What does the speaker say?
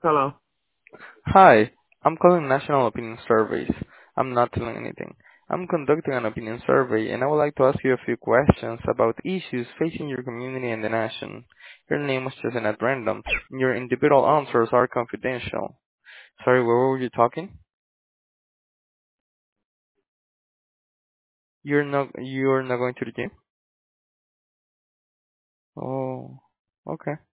Hello. Hi, I'm calling National Opinion Surveys. I'm not telling anything. I'm conducting an opinion survey and I would like to ask you a few questions about issues facing your community and the nation. Your name was chosen at random. Your individual answers are confidential. Sorry, where were you talking? You're not going to the gym? Oh, okay.